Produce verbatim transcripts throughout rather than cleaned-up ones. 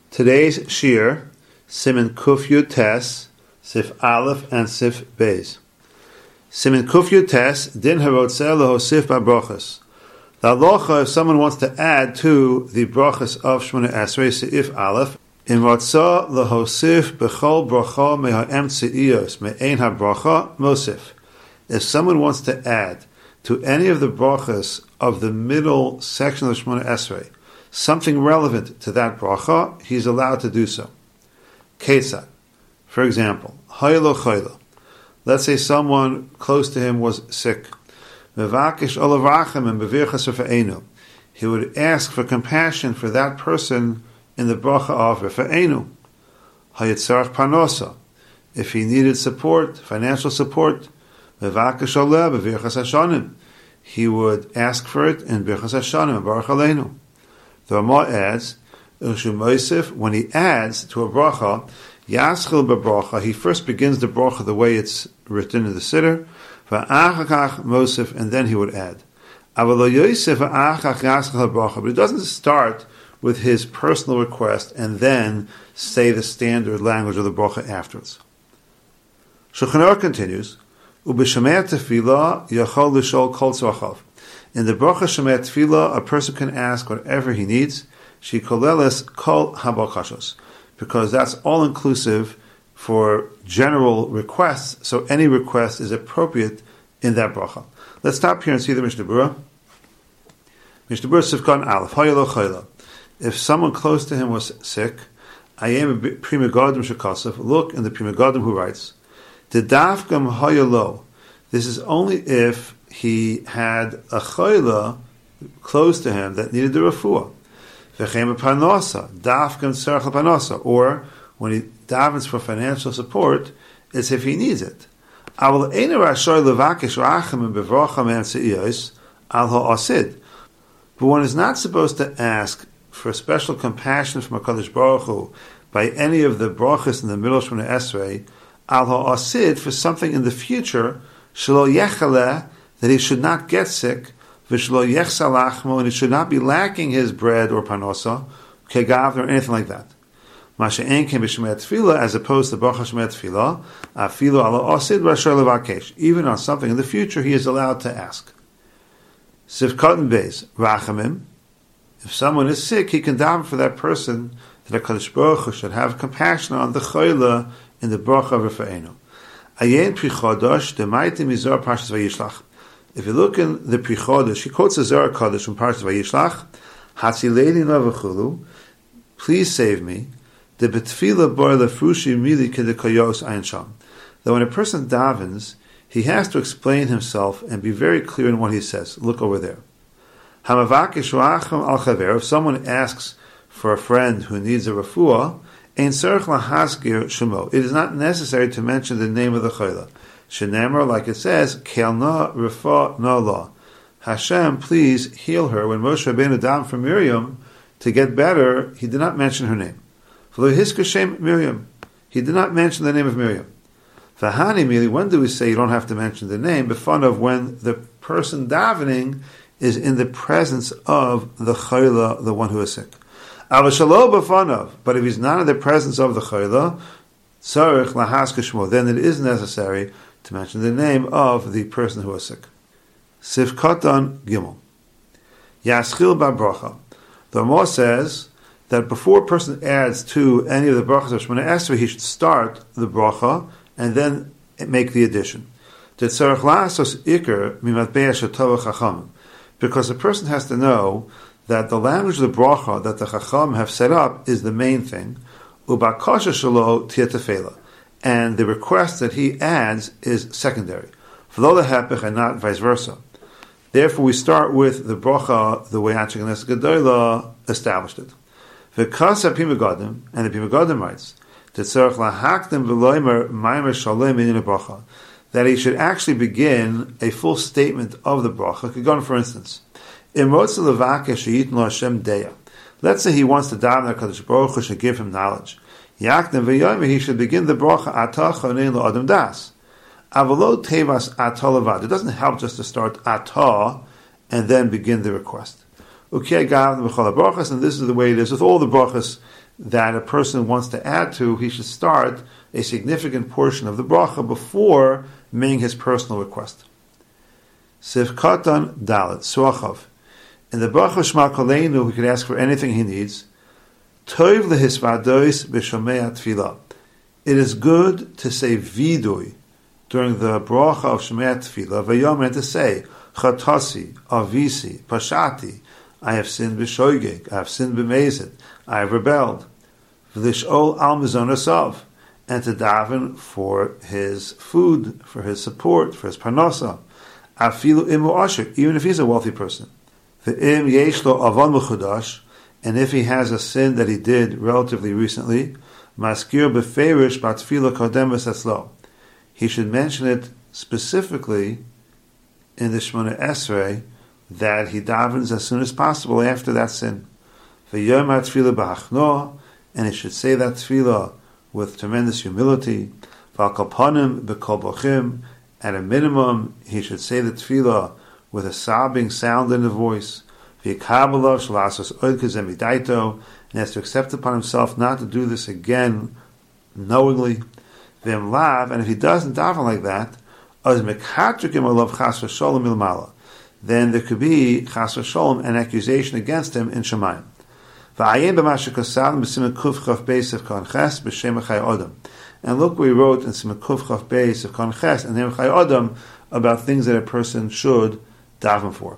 Today's Shir, Siman Kuf Yud Tes, Sif Aleph and Sif Beis. Siman Kuf Yud Tes, Din Harotzeh Lahosif B'Brachos. The halacha, if someone wants to add to the brachas of Shemona Esrei, Seif Aleph, in Ratzah Lahosif B'chol Bracha Meha'em Tzeiyos Me'ein HaBracha Mosif. If someone wants to add to any of the brachas of the middle section of the Shemona Esrei something relevant to that bracha, he's allowed to do so. Ketzad, for example, Haylo Chaylo. Let's say someone close to him was sick. Mevakish Olavrachem and Bevirchas Rafa'enu. He would ask for compassion for that person in the bracha of Rafa'enu. Hayitzarach Panosa. If he needed support, financial support, Mevakish Oleh Bevirchas Hashanim. He would ask for it in Birchas Hashanim and Baruch Aleinu. The Ramah adds, when he adds to a bracha, Yaschil b'bracha, he first begins the bracha the way it's written in the Siddur, v'achachach mosif, and then he would add. But he doesn't start with his personal request and then say the standard language of the bracha afterwards. Shulchan Aruch continues, Ub'shamei tefillah yachol l'shol kol tzrachav. In the bracha Shemei Tefillah, a person can ask whatever he needs. She koleles kol habakashos, because that's all inclusive for general requests. So any request is appropriate in that bracha. Let's stop here and see the Mishnah Berurah. Mishnah Berurah Sivkan Aleph Haylo Chayla. If someone close to him was sick, Ayem Pri Megadim Shekasef. Look in the Pri Megadim who writes, Dedafgam Haylo. This is only if he had a chayla close to him that needed the refuah. V'chem panosa, dafkan tzarech panosa, or when he davens for financial support, it's if he needs it. Aval einu rashoy levakish rachem bevrocha me'em tzeiyos al ha'asid. But one is not supposed to ask for special compassion from HaKadosh Baruch Hu by any of the brachas in the middle of Shemona Esrei al ha'asid for something in the future shelo yechaleh, that he should not get sick, v'shlo yechsal lachmo, and he should not be lacking his bread or panosa, kegav, or anything like that. Masha ein ken b'shemei tefillah, as opposed to bracha shemei tefillah, afilu ala osid v'asher levakesh. Even on something in the future, he is allowed to ask. Sivkatan beis rachamim. If someone is sick, he can daven for that person that HaKadosh Baruch Hu should have compassion on the chayla in the bracha of Rafa'enu. Ayin pri chodosh demaiti mizor parshas vayishlach. If you look in the Pri Chodesh, he quotes a Zohar Kodesh from Parshas Vayishlach, Hatzileni Lavachulu, please save me, the betfila bar lefrushi mili kedekayos ayin sham. That when a person davens, he has to explain himself and be very clear in what he says. Look over there. Hamavakish rachem al chaver. If someone asks for a friend who needs a refuah, ein tzarich lahasgir shemo. It is not necessary to mention the name of the chayla. Shenemar, like it says, Kelna Rifa Nala. Hashem, please heal her. When Moshe Rabbeinu davened for Miriam to get better, he did not mention her name. Miriam. He did not mention the name of Miriam. Vahani Mili, when do we say you don't have to mention the name? Befun of when the person davening is in the presence of the chayla, the one who is sick. Avashalo b'fanav. But if he's not in the presence of the chayla, tzarich lahaskashmo, then it is necessary to mention the name of the person who is sick. Sivkatan Gimel. Yaschil b'bracha. The Ramah says that before a person adds to any of the brachas of Shemona Esrei, he should start the bracha and then make the addition. Because the person has to know that the language of the bracha that the Chacham have set up is the main thing. Ubakasha shelo tiatefela. And the request that he adds is secondary. V'lo lehepech, and not vice versa. Therefore, we start with the bracha the way Anshe Knesset Gedolah established it. V'kasa Pri Megadim, and the Pri Megadim writes, Tetzarech lahakdim v'loimer maimer shalom in bracha, that he should actually begin a full statement of the bracha. Kagon, for instance, Imrotze levakesh sheyitn lo Hashem deya. Let's say he wants to daven that HaKadosh Baruch Hu should give him knowledge. Yaknem v'yomer, he should begin the bracha atah chonein lo adam das. Avalo tevas atah levad. It doesn't help just to start atah and then begin the request. Ukei gav b'chol brachas, and this is the way it is with all the brachas that a person wants to add to, he should start a significant portion of the bracha before making his personal request. Sif Katan Dalet Suachav. In the bracha Shema Koleinu, he could ask for anything he needs. Tov lehisvadois b'shomei tefillah. It is good to say vidui during the bracha of Shomei Tefillah, v'yom, and to say Chatasi, Avisi, Pashati, I have sinned b'shoigeg, I have sinned b'mezid, I have rebelled. V'lishol al mizon asav, and to daven for his food, for his support, for his parnasa. Afilu imu asher, even if he's a wealthy person. V'im yesh lo avon mechudash, and if he has a sin that he did relatively recently, maskir beferish batfila kodem v'setzlo, he should mention it specifically in the Shemona Esrei that he davens as soon as possible after that sin. V'yom ha'tfila b'achno, and he should say that tefillah with tremendous humility. V'alkapanim b'kol bochim, at a minimum, he should say the tefillah with a sobbing sound in the voice. V'yikabalav shalasos od kazem midaito, and has to accept upon himself not to do this again knowingly. V'em lav, and if he doesn't daven like that, az mekatrikim alav chas v'sholem ilmala, then there could be chas v'sholem, an accusation against him in Shemayim. V'ayim b'masha kasadim b'simen kuf chaf beis of kon ches b'shem chai odom. And look what he wrote in Simen Kuf Chaf Beis of Kon Ches and Hem Chai Odom about things that a person should daven for.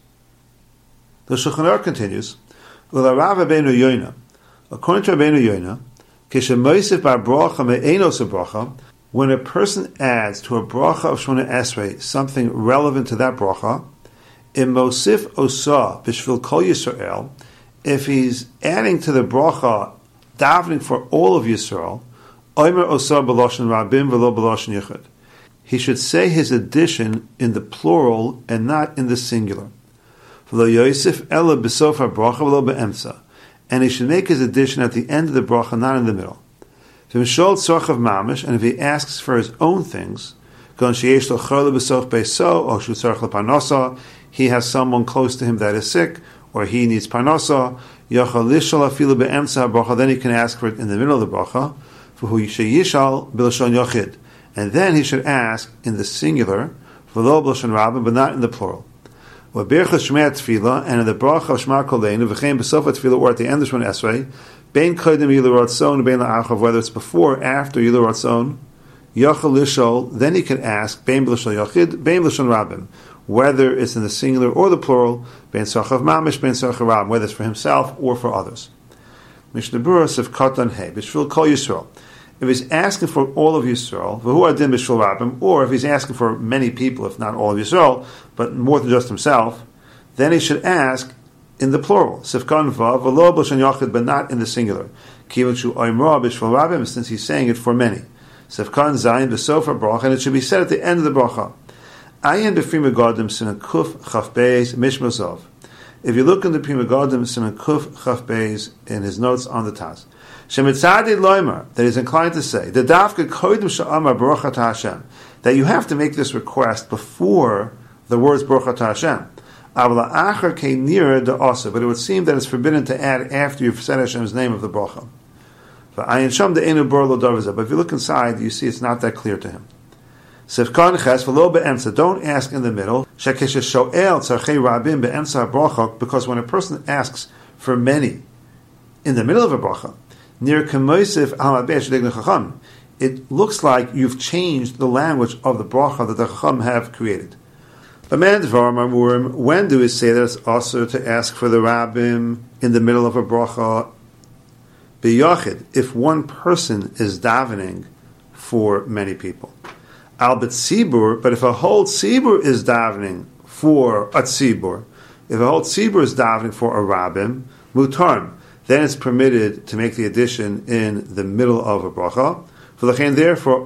The Shulchan Aruch continues, L'Rav Rabbeinu Yoina, according to Rabbeinu Yoina, Kishem Moisef bar bracha me'enos a bracha, when a person adds to a bracha of Shemona Esrei something relevant to that bracha, im mosif osa b'shvil kol Yisrael, if he's adding to the bracha davening for all of Yisrael, Omer osa b'loshen rabim v'lo b'loshen yichud, he should say his addition in the plural and not in the singular. V'lo yosef ela b'sof ha'bracha v'lo be'emsa, and he should make his addition at the end of the bracha, not in the middle. V'mishol tzorchav mamish, and if he asks for his own things, kon sheyesh lo chorle b'sof beiso, or shu tzorch le'parnasa, he has someone close to him that is sick, or he needs parnasa, yochal lishol afilu be'emsa ha'bracha, then he can ask for it in the middle of the bracha, v'hu sheyishal b'lashon yochid, and then he should ask in the singular, v'lo b'lashon rabim, but not in the plural. V'birchas Shemei Tefillah, and in the bracha of Shema Koleinu, v'chein b'sof Tefillah, or at the end of Shemona Esrei, bein kodim yilu ratzon, bein la'achav, whether it's before or after yilu ratzon, yochel lishol, then he can ask, bein b'lashon yochid, bein b'lashon rabim, whether it's in the singular or the plural, bein tzorchav mamish, bein tzorchav rabim, whether it's for himself or for others. Mishnah Berurah Sif Katan Hey, b'shvil kol Yisrael. If he's asking for all of Yisrael, v'hu adin b'shvil rabim, or if he's asking for many people, if not all of Yisrael, but more than just himself, then he should ask in the plural, Sifkan Vav, v'lo b'lashon yochid, but not in the singular. Kivon shu oimra b'shvil rabim, since he's saying it for many. Sifkan Zayin b'sof ha'bracha, and it should be said at the end of the bracha. Ayin b'fri megadim siman kuf chaf beis mishmosov. If you look in the Pri Megadim siman kuf chaf beis in his notes on the Taz, Shemitzadi loimer, that he's inclined to say, the dafka kodim sha'amar baruch atah Hashem, that you have to make this request before the words baruch atah Hashem. Avla achar kei nira de asa, but it would seem that it's forbidden to add after you've said Hashem's name of the bracha. V'ayin sham de'enu bar lo davazah, but if you look inside, you see it's not that clear to him. Sifkan ches v'lo be'emsa, don't ask in the middle. Shekesh shoel tzarchei rabim be'emsa ha'bracha, because when a person asks for many in the middle of a bracha, near kemoisif al ma'beh shedegnu chacham, it looks like you've changed the language of the bracha that the chacham have created. When do we say that it's also to ask for the rabbim in the middle of a bracha? B'yachid, if one person is davening for many people. Al b'tzibur, but if a whole tzibur is davening for a tzibur, if a whole tzibur is davening for a rabbim, mutarm, then it's permitted to make the addition in the middle of a bracha. Therefore,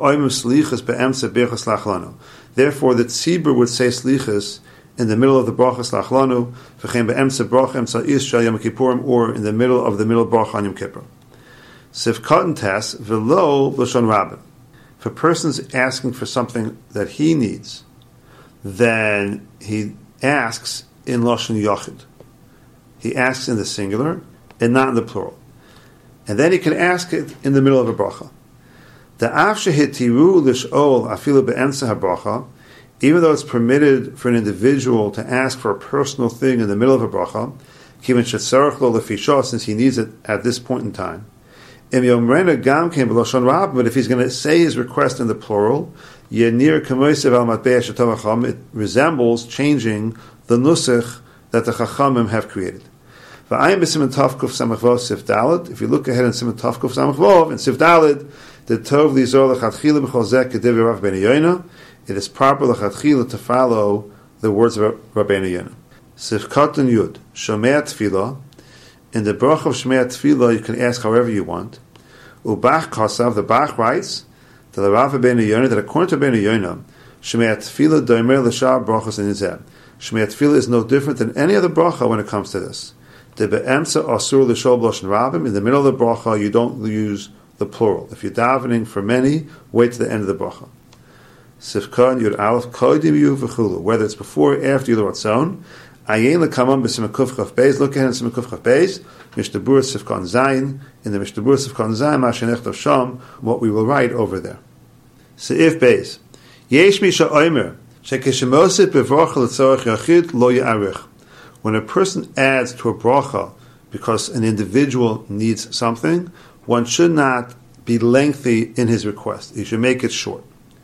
Therefore, the tzibur would say slichas in the middle of the bracha slachlanu, or in the middle of the middle bracha on Yom Kippur. Sifkat tes v'lo l'shon rabim. If a person's asking for something that he needs, then he asks in lashon yachid. He asks in the singular and not in the plural. and then he can ask it in the middle of a bracha. The afshe hitiru lish'ol afilu be'emsa habracha, even though it's permitted for an individual to ask for a personal thing in the middle of a bracha, kiven shetzarech lo lefisha, since he needs it at this point in time. Im yomrena gam kein b'lashon rab, but if he's going to say his request in the plural, yenir kamoisev al matbei shetov hacham, it resembles changing the nusach that the chachamim have created. V'ayim b'siman tavkuf samach vov sif daled. If you look ahead in siman tavkuf samach vov and sif daled, the tov lizor lechatchila b'chol zeh k'divrei Rav ben Yoina. It is proper lechatchila to follow the words of Rabbeinu Yonah. Sif katan yud shomei tefillah. In the bracha of shomei tefillah, you can ask however you want. Ubach kasav, the Bach writes to the Rav ben Yoina that according to Rabbeinu Yonah, shomei tefillah doimer l'shar brachos in hizeh. Shomei tefillah is no different than any other bracha when it comes to this. The be'emsa asur l'shol b'lashon rabim. In the middle of the bracha, you don't use the plural. If you're davening for many, wait to the end of the bracha. Sifkan Yud Aleph Kodim Yu V'chulu. Whether it's before or after Yud Ratzon, Ayin Lekamam B'Simon Kuf Chaf Beis. Look ahead in Simon Kuf Chaf Beis. Mishtabur Sifkan Zayin. In the Mishtabur Sifkan Zayin, Mashenech Tav Sham. What we will write over there. Seif Beis. Yesh Misha Omer Shekeshemosit B'Vorcha L'Tzorach Yachid Lo Ya'arich. When a person adds to a bracha because an individual needs something, one should not be lengthy in his request. He should make it short.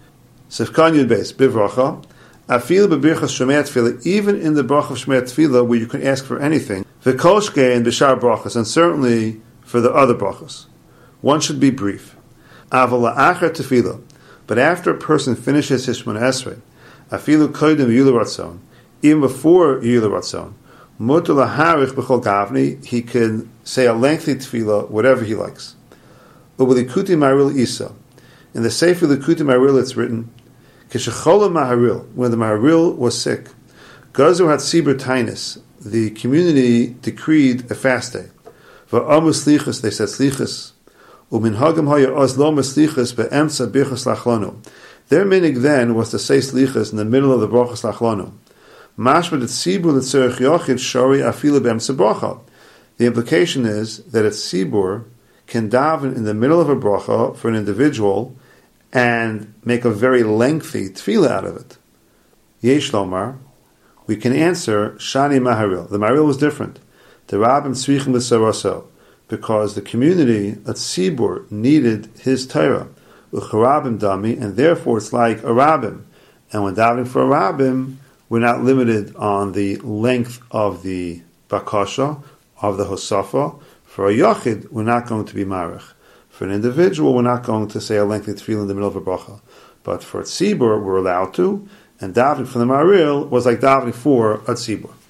Sefkan Yud Beis, Bivracha, Afil B'Birchas Shomei Tefillah, even in the bracha of Shomei Tefillah, where you can ask for anything, V'Kolshke and B'Shar Brachas, and certainly for the other brachas. One should be brief. Aval La'achar Tefillah, but after a person finishes his Shemona Esrei, Afilu Kodim Yula Ratzon, even before Yula Ratzon, Mutar Laharich B'Chol Gavni, he can say a lengthy tefillah, whatever he likes. U'B'Likuti Maril Isa, in the Sefer Likuti Maril it's written, Kishechola Maharil, when the Maharil was sick, Gazu had Sibur Tainus, the community decreed a fast day. Va'amu Slichus, they said Slichus. U'min Hagam Haya Oz Lo Slichus Be'emtza Birchas Lachlanu. Their minig then was to say Slichus in the middle of the Brachas Lachlanu. Mashma that Sibur L'Tzerech Yochid Shori Afila Be'emtza Bracha. The implication is that a Sibur can daven in the middle of a bracha for an individual and make a very lengthy tefillah out of it. Yesh Lomar, we can answer Shani Maharil. The Maharil was different. The Rabbim Tzrichim L'Saraso, because the community at Sibur needed his Torah, Ucharabim Dami, and therefore it's like a Rabbim. And when davening for a Rabbim, we're not limited on the length of the Bakasha, of the Hosafa. For a Yachid, we're not going to be Marich. For an individual, we're not going to say a lengthy tefillah in the middle of a bracha. But for a tzibur, we're allowed to, and davening for the Maril was like davening for a tzibur.